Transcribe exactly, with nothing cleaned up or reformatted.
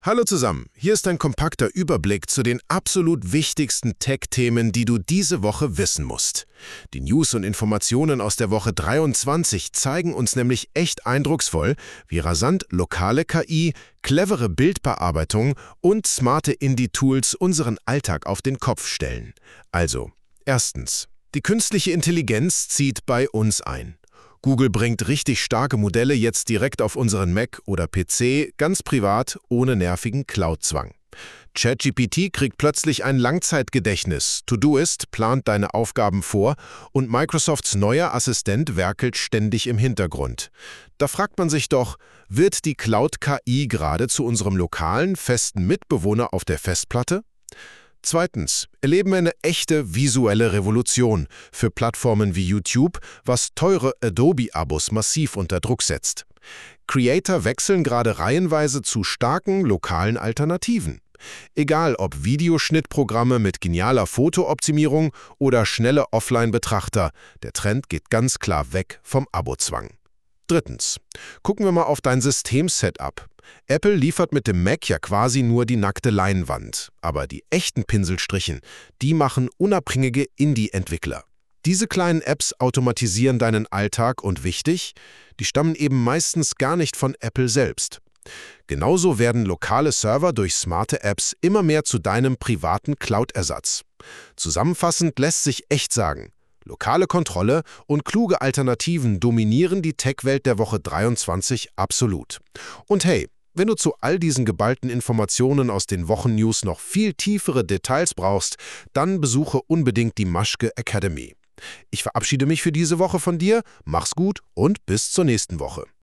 Hallo zusammen, hier ist ein kompakter Überblick zu den absolut wichtigsten Tech-Themen, die du diese Woche wissen musst. Die News und Informationen aus der Woche dreiundzwanzig zeigen uns nämlich echt eindrucksvoll, wie rasant lokale K I, clevere Bildbearbeitung und smarte Indie-Tools unseren Alltag auf den Kopf stellen. Also, erstens. Die künstliche Intelligenz zieht bei uns ein. Google bringt richtig starke Modelle jetzt direkt auf unseren Mac oder P C, ganz privat, ohne nervigen Cloud-Zwang. ChatGPT kriegt plötzlich ein Langzeitgedächtnis, Todoist plant deine Aufgaben vor und Microsofts neuer Assistent werkelt ständig im Hintergrund. Da fragt man sich doch, wird die Cloud-K I gerade zu unserem lokalen, festen Mitbewohner auf der Festplatte? Zweitens, erleben wir eine echte visuelle Revolution für Plattformen wie YouTube, was teure Adobe-Abos massiv unter Druck setzt. Creator wechseln gerade reihenweise zu starken lokalen Alternativen. Egal ob Videoschnittprogramme mit genialer Fotooptimierung oder schnelle Offline-Betrachter, der Trend geht ganz klar weg vom Abozwang. Drittens, gucken wir mal auf dein System-Setup. Apple liefert mit dem Mac ja quasi nur die nackte Leinwand, aber die echten Pinselstrichen, die machen unabhängige Indie-Entwickler. Diese kleinen Apps automatisieren deinen Alltag und wichtig, die stammen eben meistens gar nicht von Apple selbst. Genauso werden lokale Server durch smarte Apps immer mehr zu deinem privaten Cloud-Ersatz. Zusammenfassend lässt sich echt sagen, lokale Kontrolle und kluge Alternativen dominieren die Tech-Welt der Woche dreiundzwanzig absolut. Und hey, wenn du zu all diesen geballten Informationen aus den Wochennews noch viel tiefere Details brauchst, dann besuche unbedingt die Maschke Academy. Ich verabschiede mich für diese Woche von dir, mach's gut und bis zur nächsten Woche.